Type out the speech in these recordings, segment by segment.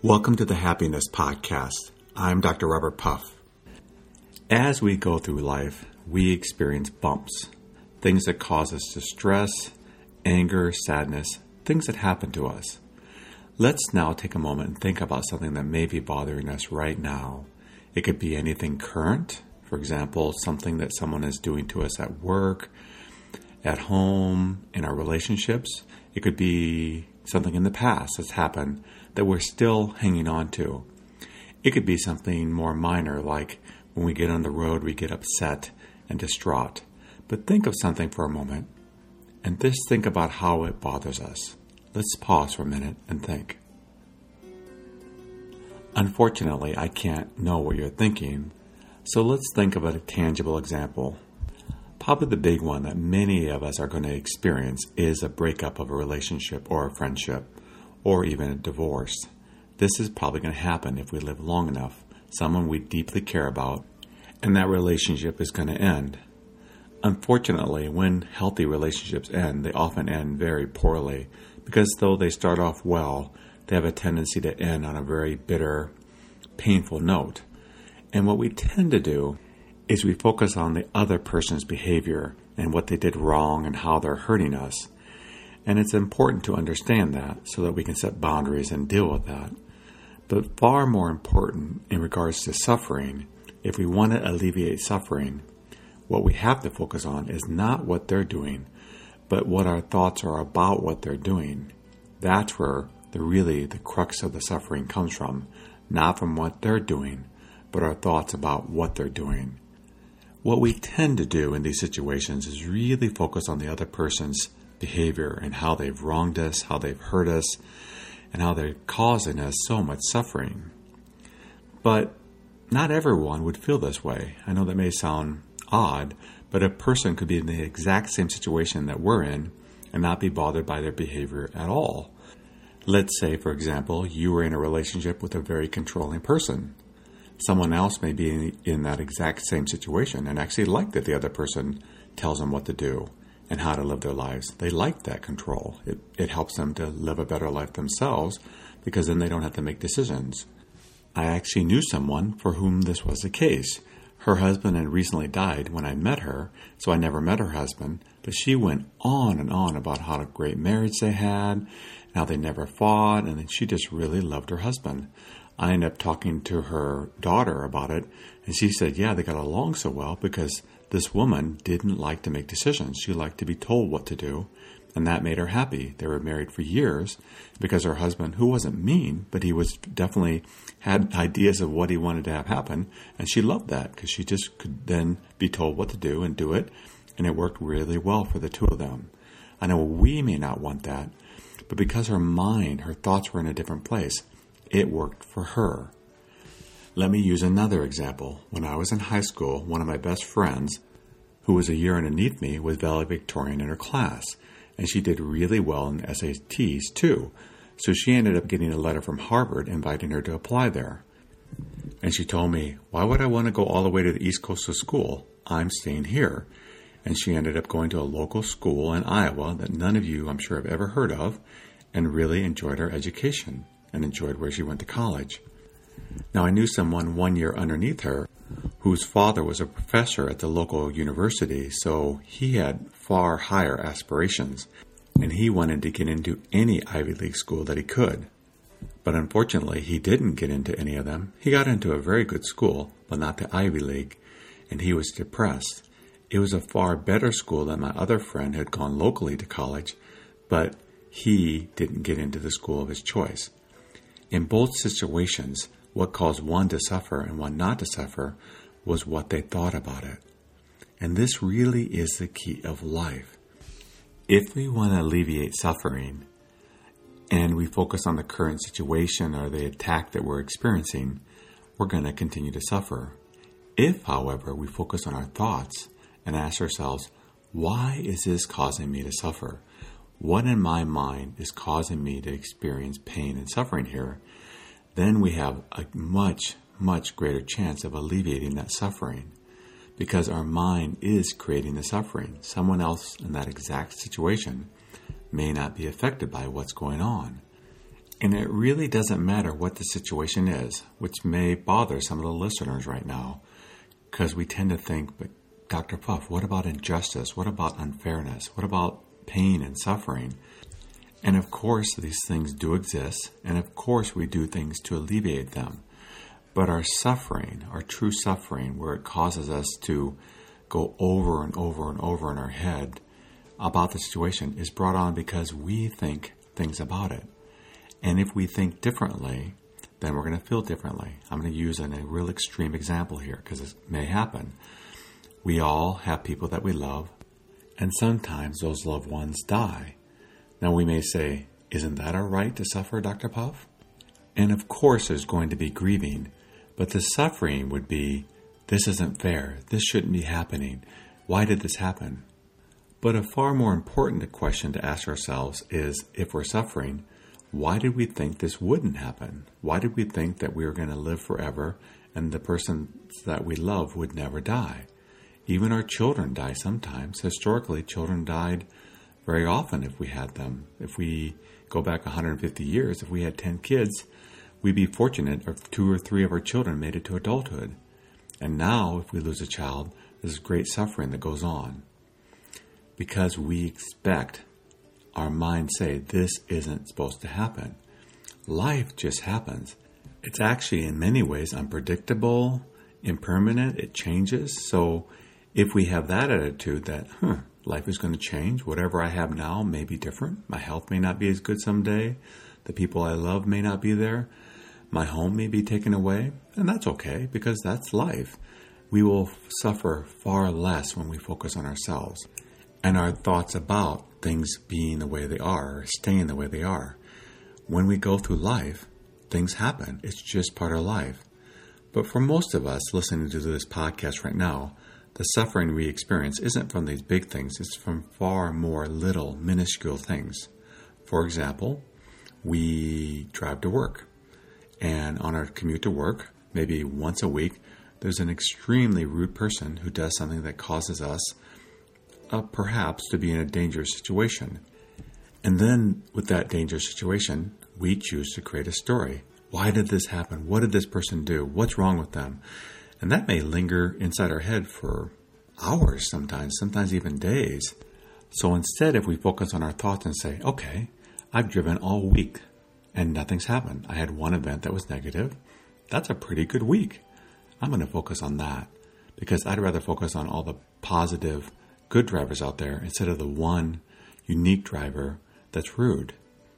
Welcome to the Happiness Podcast. I'm Dr. Robert Puff. As we go through life, we experience bumps, things that cause us distress, anger, sadness, things that happen to us. Let's now take a moment and think about something that may be bothering us right now. It could be anything current, for example, something that someone is doing to us at work, at home, in our relationships. It could be something in the past that's happened that we're still hanging on to. It could be something more minor, like when we get on the road, we get upset and distraught. But think of something for a moment and just think about how it bothers us. Let's pause for a minute and think. Unfortunately, I can't know what you're thinking, so let's think of a tangible example. Probably the big one that many of us are going to experience is a breakup of a relationship or a friendship, or even a divorce. This is probably going to happen if we live long enough. Someone we deeply care about, and that relationship is going to end. Unfortunately, when healthy relationships end, they often end very poorly, because though they start off well, they have a tendency to end on a very bitter, painful note. And what we tend to do is we focus on the other person's behavior and what they did wrong and how they're hurting us. And it's important to understand that so that we can set boundaries and deal with that. But far more important in regards to suffering, if we want to alleviate suffering, what we have to focus on is not what they're doing, but what our thoughts are about what they're doing. That's where the crux of the suffering comes from, not from what they're doing, but our thoughts about what they're doing. What we tend to do in these situations is really focus on the other person's behavior and how they've wronged us, how they've hurt us, and how they're causing us so much suffering. But not everyone would feel this way. I know that may sound odd, but a person could be in the exact same situation that we're in and not be bothered by their behavior at all. Let's say, for example, you were in a relationship with a very controlling person. Someone else may be in that exact same situation and actually like that the other person tells them what to do and how to live their lives. They like that control. It helps them to live a better life themselves because then they don't have to make decisions. I actually knew someone for whom this was the case. Her husband had recently died when I met her, so I never met her husband, but she went on and on about how great marriage they had, and how they never fought, and that she just really loved her husband. I ended up talking to her daughter about it, and she said, yeah, they got along so well because this woman didn't like to make decisions. She liked to be told what to do, and that made her happy. They were married for years because her husband, who wasn't mean, but he was definitely had ideas of what he wanted to have happen, and she loved that because she just could then be told what to do and do it, and it worked really well for the two of them. I know we may not want that, but because her mind, her thoughts were in a different place, it worked for her. Let me use another example. When I was in high school, one of my best friends, who was a year underneath me, was valedictorian in her class, and she did really well in SATs too. So she ended up getting a letter from Harvard inviting her to apply there. And she told me, why would I want to go all the way to the East Coast to school? I'm staying here. And she ended up going to a local school in Iowa that none of you, I'm sure, have ever heard of, and really enjoyed her education and enjoyed where she went to college. Now, I knew someone 1 year underneath her whose father was a professor at the local university, so he had far higher aspirations, and he wanted to get into any Ivy League school that he could. But unfortunately, he didn't get into any of them. He got into a very good school, but not the Ivy League, and he was depressed. It was a far better school than my other friend who had gone locally to college, but he didn't get into the school of his choice. In both situations, what caused one to suffer and one not to suffer was what they thought about it. And this really is the key of life. If we want to alleviate suffering and we focus on the current situation or the attack that we're experiencing, we're going to continue to suffer. If, however, we focus on our thoughts and ask ourselves, why is this causing me to suffer? What in my mind is causing me to experience pain and suffering here? Then we have a much, much greater chance of alleviating that suffering because our mind is creating the suffering. Someone else in that exact situation may not be affected by what's going on. And it really doesn't matter what the situation is, which may bother some of the listeners right now, because we tend to think, but Dr. Puff, what about injustice? What about unfairness? What about pain and suffering? And of course, these things do exist, and of course, we do things to alleviate them. But our suffering, our true suffering, where it causes us to go over and over and over in our head about the situation, is brought on because we think things about it. And if we think differently, then we're going to feel differently. I'm going to use a real extreme example here because it may happen. We all have people that we love, and sometimes those loved ones die. Now we may say, isn't that our right to suffer, Dr. Puff? And of course there's going to be grieving, but the suffering would be, this isn't fair, this shouldn't be happening, why did this happen? But a far more important question to ask ourselves is, if we're suffering, why did we think this wouldn't happen? Why did we think that we were going to live forever and the persons that we love would never die? Even our children die sometimes. Historically, children died very often if we had them. If we go back 150 years, if we had 10 kids, we'd be fortunate if 2 or 3 of our children made it to adulthood. And now, if we lose a child, there's great suffering that goes on. Because we expect our minds say, this isn't supposed to happen. Life just happens. It's actually in many ways unpredictable, impermanent, it changes. So if we have that attitude that, life is going to change, whatever I have now may be different, my health may not be as good someday, the people I love may not be there, my home may be taken away, and that's okay because that's life. We will suffer far less when we focus on ourselves and our thoughts about things being the way they are, or staying the way they are. When we go through life, things happen. It's just part of life. But for most of us listening to this podcast right now, the suffering we experience isn't from these big things. It's from far more little, minuscule things. For example, we drive to work. And on our commute to work, maybe once a week, there's an extremely rude person who does something that causes us perhaps to be in a dangerous situation. And then with that dangerous situation, we choose to create a story. Why did this happen? What did this person do? What's wrong with them? And that may linger inside our head for hours sometimes even days. So instead, if we focus on our thoughts and say, okay, I've driven all week and nothing's happened. I had one event that was negative. That's a pretty good week. I'm going to focus on that because I'd rather focus on all the positive, good drivers out there instead of the one unique driver that's rude.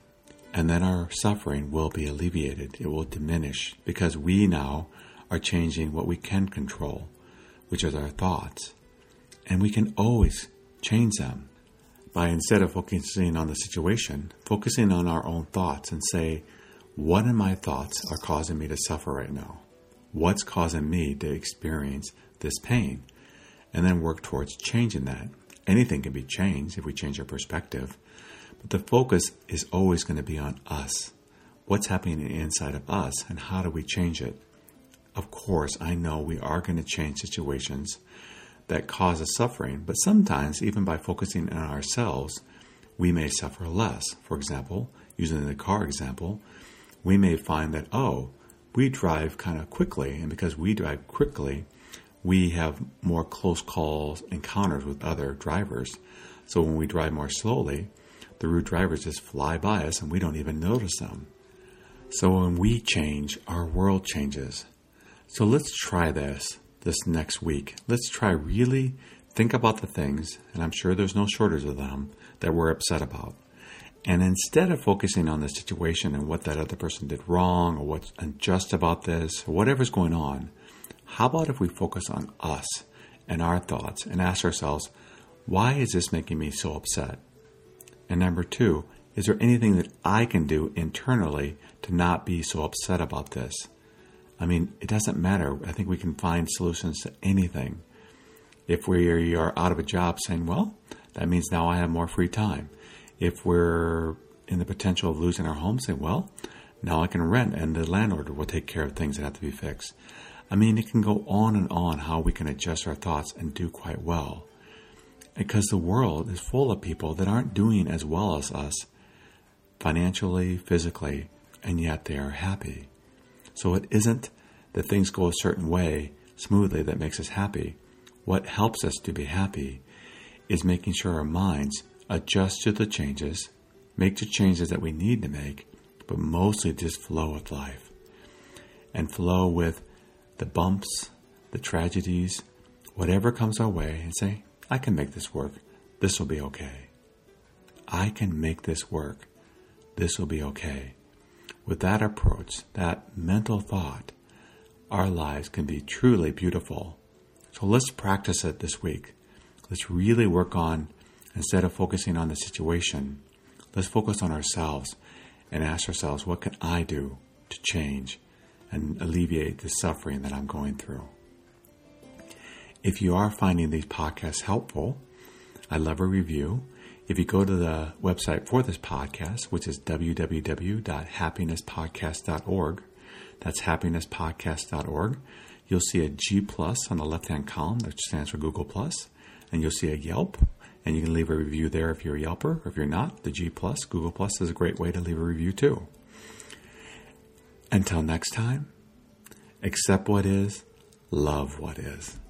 And then our suffering will be alleviated. It will diminish because we now are changing what we can control, which is our thoughts. And we can always change them by, instead of focusing on the situation, focusing on our own thoughts and say, what in my thoughts are causing me to suffer right now? What's causing me to experience this pain? And then work towards changing that. Anything can be changed if we change our perspective. But the focus is always going to be on us. What's happening inside of us and how do we change it? Of course, I know we are going to change situations that cause us suffering, but sometimes, even by focusing on ourselves, we may suffer less. For example, using the car example, we may find that, we drive kind of quickly, and because we drive quickly, we have more close calls, encounters with other drivers. So when we drive more slowly, the rude drivers just fly by us and we don't even notice them. So when we change, our world changes. So let's try this next week. Let's try really think about the things, and I'm sure there's no shortage of them, that we're upset about. And instead of focusing on the situation and what that other person did wrong or what's unjust about this or whatever's going on, how about if we focus on us and our thoughts and ask ourselves, why is this making me so upset? And number 2, is there anything that I can do internally to not be so upset about this? I mean, it doesn't matter. I think we can find solutions to anything. If we are out of a job, saying, well, that means now I have more free time. If we're in the potential of losing our home, saying, well, now I can rent and the landlord will take care of things that have to be fixed. I mean, it can go on and on how we can adjust our thoughts and do quite well. Because the world is full of people that aren't doing as well as us financially, physically, and yet they are happy. So it isn't that things go a certain way smoothly that makes us happy. What helps us to be happy is making sure our minds adjust to the changes, make the changes that we need to make, but mostly just flow with life and flow with the bumps, the tragedies, whatever comes our way, and say, I can make this work. This will be okay. I can make this work. This will be okay. With that approach, that mental thought, our lives can be truly beautiful. So let's practice it this week. Let's really work on, instead of focusing on the situation, let's focus on ourselves and ask ourselves, what can I do to change and alleviate the suffering that I'm going through? If you are finding these podcasts helpful, I'd love a review. If you go to the website for this podcast, which is www.happinesspodcast.org, that's happinesspodcast.org, you'll see a G+ on the left-hand column, which stands for Google+, and you'll see a Yelp, and you can leave a review there if you're a Yelper, or if you're not, the G+, Google+ is a great way to leave a review too. Until next time, accept what is, love what is.